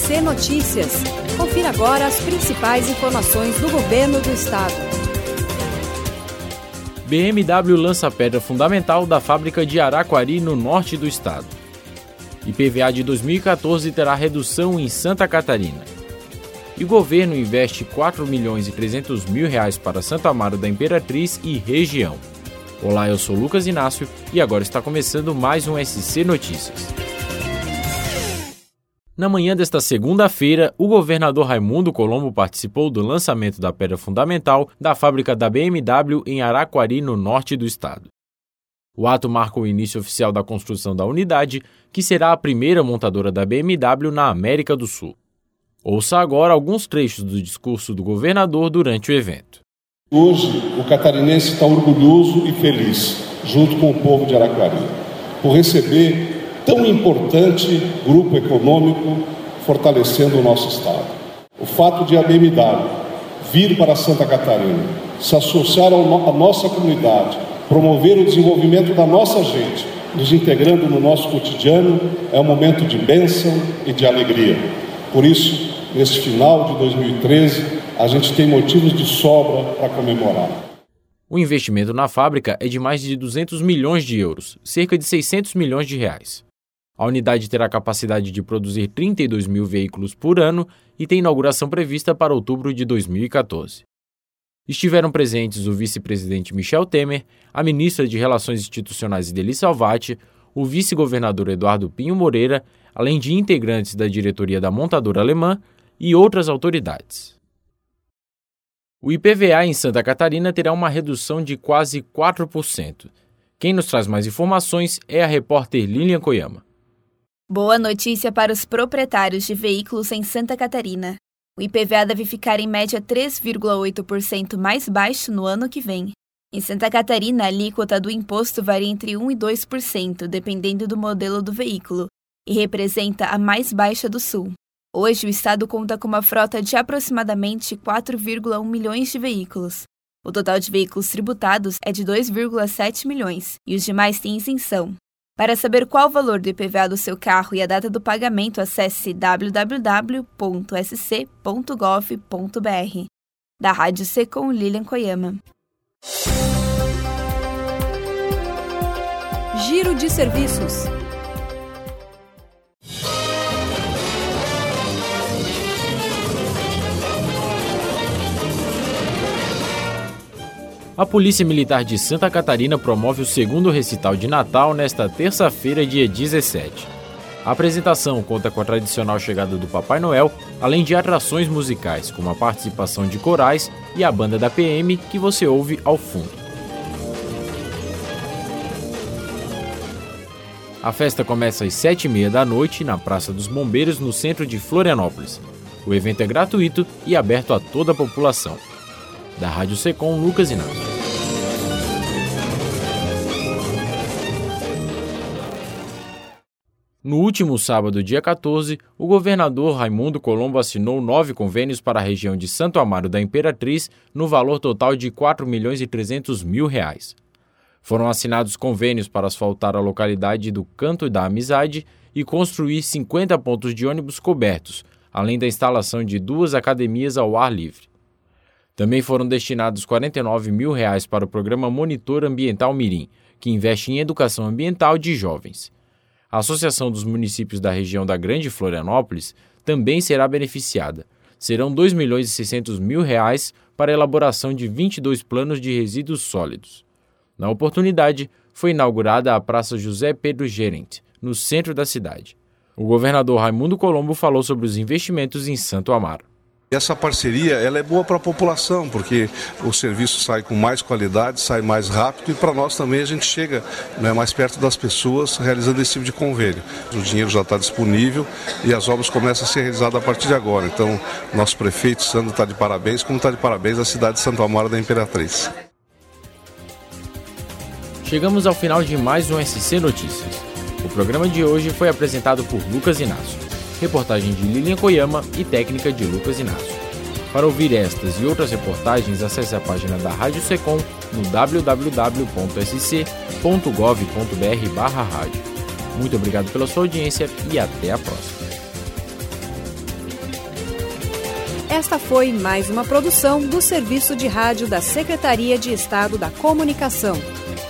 SC Notícias. Confira agora as principais informações do governo do estado. BMW lança pedra fundamental da fábrica de Araquari, no norte do estado. IPVA de 2014 terá redução em Santa Catarina. E o governo investe R$ 4.300.000 para Santo Amaro da Imperatriz e região. Olá, eu sou Lucas Inácio e agora está começando mais um SC Notícias. Na manhã desta segunda-feira, o governador Raimundo Colombo participou do lançamento da pedra fundamental da fábrica da BMW em Araquari, no norte do estado. O ato marca o início oficial da construção da unidade, que será a primeira montadora da BMW na América do Sul. Ouça agora alguns trechos do discurso do governador durante o evento. Hoje, o catarinense está orgulhoso e feliz, junto com o povo de Araquari, por receber tão importante grupo econômico fortalecendo o nosso estado. O fato de a BMW vir para Santa Catarina, se associar à nossa comunidade, promover o desenvolvimento da nossa gente, nos integrando no nosso cotidiano, é um momento de bênção e de alegria. Por isso, neste final de 2013, a gente tem motivos de sobra para comemorar. O investimento na fábrica é de mais de 200 milhões de euros, cerca de 600 milhões de reais. A unidade terá capacidade de produzir 32 mil veículos por ano e tem inauguração prevista para outubro de 2014. Estiveram presentes o vice-presidente Michel Temer, a ministra de Relações Institucionais Idely Salvati, o vice-governador Eduardo Pinho Moreira, além de integrantes da diretoria da montadora alemã e outras autoridades. O IPVA em Santa Catarina terá uma redução de quase 4%. Quem nos traz mais informações é a repórter Lilian Koyama. Boa notícia para os proprietários de veículos em Santa Catarina. O IPVA deve ficar em média 3,8% mais baixo no ano que vem. Em Santa Catarina, a alíquota do imposto varia entre 1% e 2%, dependendo do modelo do veículo, e representa a mais baixa do Sul. Hoje, o estado conta com uma frota de aproximadamente 4,1 milhões de veículos. O total de veículos tributados é de 2,7 milhões, e os demais têm isenção. Para saber qual o valor do IPVA do seu carro e a data do pagamento, acesse www.sc.gov.br. Da Rádio C com Lilian Koyama. Giro de serviços. A Polícia Militar de Santa Catarina promove o segundo recital de Natal nesta terça-feira, dia 17. A apresentação conta com a tradicional chegada do Papai Noel, além de atrações musicais, como a participação de corais e a banda da PM, que você ouve ao fundo. A festa começa às 7h30 da noite na Praça dos Bombeiros, no centro de Florianópolis. O evento é gratuito e aberto a toda a população. Da Rádio Secom, Lucas Inácio. No último sábado, dia 14, o governador Raimundo Colombo assinou 9 convênios para a região de Santo Amaro da Imperatriz, no valor total de R$ 4.300.000. Foram assinados convênios para asfaltar a localidade do Canto da Amizade e construir 50 pontos de ônibus cobertos, além da instalação de 2 academias ao ar livre. Também foram destinados R$ 49.000 para o programa Monitor Ambiental Mirim, que investe em educação ambiental de jovens. A Associação dos Municípios da região da Grande Florianópolis também será beneficiada. Serão R$ 2.600.000 para a elaboração de 22 planos de resíduos sólidos. Na oportunidade, foi inaugurada a Praça José Pedro Gerent, no centro da cidade. O governador Raimundo Colombo falou sobre os investimentos em Santo Amaro. Essa parceria ela é boa para a população, porque o serviço sai com mais qualidade, sai mais rápido e para nós também a gente chega mais perto das pessoas realizando esse tipo de convênio. O dinheiro já está disponível e as obras começam a ser realizadas a partir de agora. Então, nosso prefeito Sandro está de parabéns, como está de parabéns a cidade de Santo Amaro da Imperatriz. Chegamos ao final de mais um SC Notícias. O programa de hoje foi apresentado por Lucas Inácio. Reportagem de Lilian Koyama e técnica de Lucas Inácio. Para ouvir estas e outras reportagens, acesse a página da Rádio Secom no www.sc.gov.br/rádio. Muito obrigado pela sua audiência e até a próxima. Esta foi mais uma produção do Serviço de Rádio da Secretaria de Estado da Comunicação.